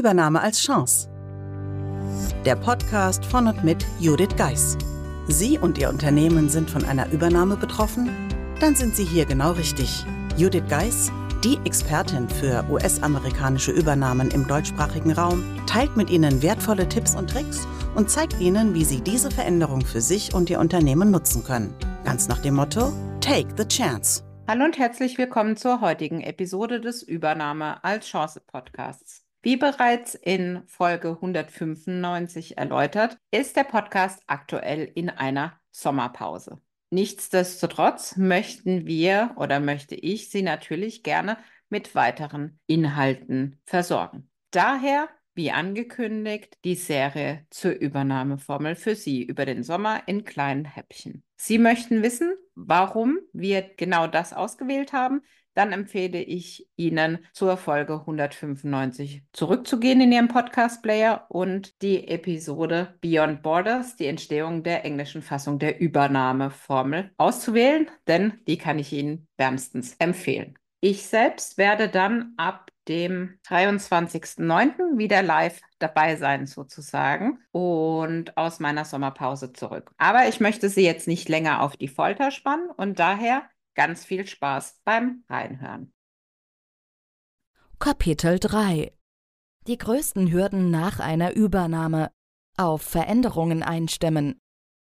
Übernahme als Chance. Der Podcast von und mit Judith Geis. Sie und Ihr Unternehmen sind von einer Übernahme betroffen? Dann sind Sie hier genau richtig. Judith Geis, die Expertin für US-amerikanische Übernahmen im deutschsprachigen Raum, teilt mit Ihnen wertvolle Tipps und Tricks und zeigt Ihnen, wie Sie diese Veränderung für sich und Ihr Unternehmen nutzen können. Ganz nach dem Motto: Take the chance. Hallo und herzlich willkommen zur heutigen Episode des Übernahme als Chance Podcasts. Wie bereits in Folge 195 erläutert, ist der Podcast aktuell in einer Sommerpause. Nichtsdestotrotz möchte ich Sie natürlich gerne mit weiteren Inhalten versorgen. Daher, wie angekündigt, die Serie zur Übernahmeformel für Sie über den Sommer in kleinen Häppchen. Sie möchten wissen, warum wir genau das ausgewählt haben? Dann empfehle ich Ihnen, zur Folge 195 zurückzugehen in Ihrem Podcast-Player und die Episode Beyond Borders, die Entstehung der englischen Fassung der Übernahmeformel, auszuwählen, denn die kann ich Ihnen wärmstens empfehlen. Ich selbst werde dann ab dem 23.09. wieder live dabei sein sozusagen und aus meiner Sommerpause zurück. Aber ich möchte Sie jetzt nicht länger auf die Folter spannen und daher ganz viel Spaß beim Reinhören. Kapitel 3: Die größten Hürden nach einer Übernahme. Auf Veränderungen einstimmen.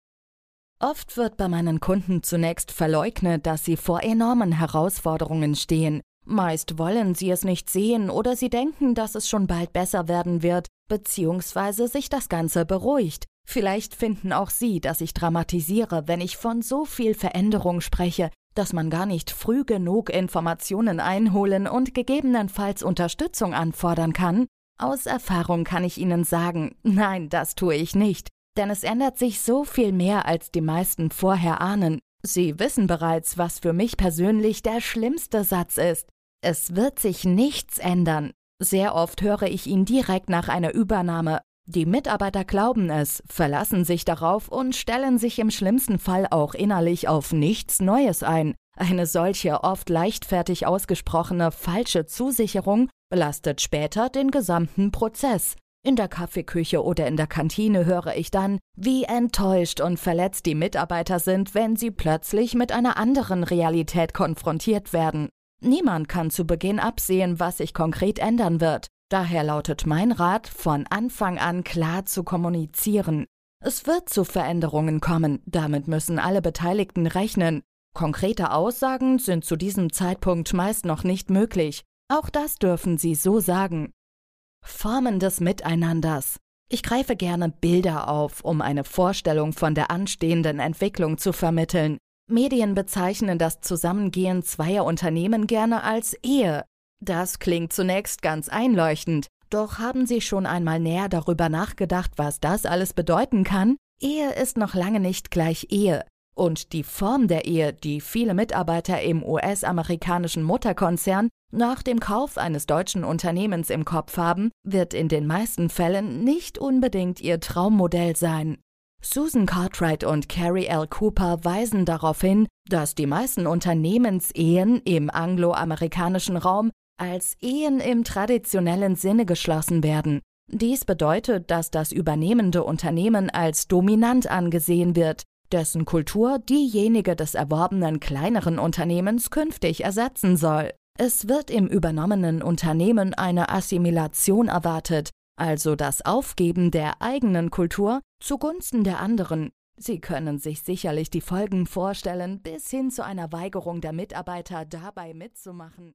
Oft wird bei meinen Kunden zunächst verleugnet, dass sie vor enormen Herausforderungen stehen. Meist wollen sie es nicht sehen oder sie denken, dass es schon bald besser werden wird, beziehungsweise sich das Ganze beruhigt. Vielleicht finden auch Sie, dass ich dramatisiere, wenn ich von so viel Veränderung spreche, dass man gar nicht früh genug Informationen einholen und gegebenenfalls Unterstützung anfordern kann. Aus Erfahrung kann ich Ihnen sagen, nein, das tue ich nicht. Denn es ändert sich so viel mehr, als die meisten vorher ahnen. Sie wissen bereits, was für mich persönlich der schlimmste Satz ist. Es wird sich nichts ändern. Sehr oft höre ich ihn direkt nach einer Übernahme. Die Mitarbeiter glauben es, verlassen sich darauf und stellen sich im schlimmsten Fall auch innerlich auf nichts Neues ein. Eine solche, oft leichtfertig ausgesprochene, falsche Zusicherung belastet später den gesamten Prozess. In der Kaffeeküche oder in der Kantine höre ich dann, wie enttäuscht und verletzt die Mitarbeiter sind, wenn sie plötzlich mit einer anderen Realität konfrontiert werden. Niemand kann zu Beginn absehen, was sich konkret ändern wird. Daher lautet mein Rat, von Anfang an klar zu kommunizieren. Es wird zu Veränderungen kommen, damit müssen alle Beteiligten rechnen. Konkrete Aussagen sind zu diesem Zeitpunkt meist noch nicht möglich. Auch das dürfen Sie so sagen. Formen des Miteinanders. Ich greife gerne Bilder auf, um eine Vorstellung von der anstehenden Entwicklung zu vermitteln. Medien bezeichnen das Zusammengehen zweier Unternehmen gerne als Ehe. Das klingt zunächst ganz einleuchtend, doch haben Sie schon einmal näher darüber nachgedacht, was das alles bedeuten kann? Ehe ist noch lange nicht gleich Ehe. Und die Form der Ehe, die viele Mitarbeiter im US-amerikanischen Mutterkonzern nach dem Kauf eines deutschen Unternehmens im Kopf haben, wird in den meisten Fällen nicht unbedingt ihr Traummodell sein. Susan Cartwright und Carrie L. Cooper weisen darauf hin, dass die meisten Unternehmensehen im angloamerikanischen Raum als Ehen im traditionellen Sinne geschlossen werden. Dies bedeutet, dass das übernehmende Unternehmen als dominant angesehen wird, dessen Kultur diejenige des erworbenen kleineren Unternehmens künftig ersetzen soll. Es wird im übernommenen Unternehmen eine Assimilation erwartet, also das Aufgeben der eigenen Kultur zugunsten der anderen. Sie können sich sicherlich die Folgen vorstellen, bis hin zu einer Weigerung der Mitarbeiter dabei mitzumachen.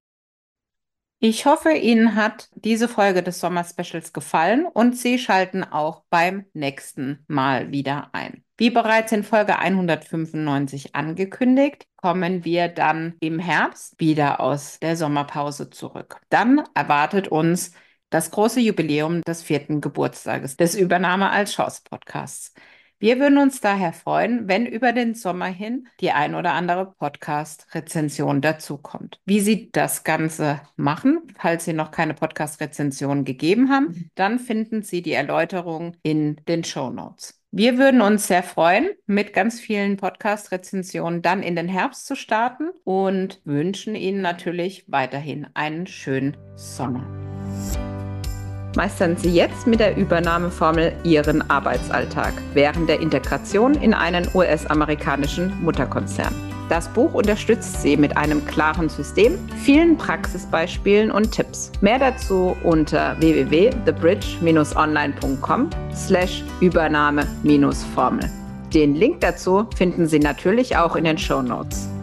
Ich hoffe, Ihnen hat diese Folge des Sommer-Specials gefallen und Sie schalten auch beim nächsten Mal wieder ein. Wie bereits in Folge 195 angekündigt, kommen wir dann im Herbst wieder aus der Sommerpause zurück. Dann erwartet uns das große Jubiläum des 4. Geburtstages des Übernahme als Chance Podcasts. Wir würden uns daher freuen, wenn über den Sommer hin die ein oder andere Podcast-Rezension dazukommt. Wie Sie das Ganze machen, falls Sie noch keine Podcast-Rezension gegeben haben, dann finden Sie die Erläuterung in den Shownotes. Wir würden uns sehr freuen, mit ganz vielen Podcast-Rezensionen dann in den Herbst zu starten und wünschen Ihnen natürlich weiterhin einen schönen Sommer. meistern Sie jetzt mit der Übernahmeformel Ihren Arbeitsalltag während der Integration in einen US-amerikanischen Mutterkonzern. Das Buch unterstützt Sie mit einem klaren System, vielen Praxisbeispielen und Tipps. Mehr dazu unter www.thebridge-online.com/Übernahme-Formel. Den Link dazu finden Sie natürlich auch in den Shownotes.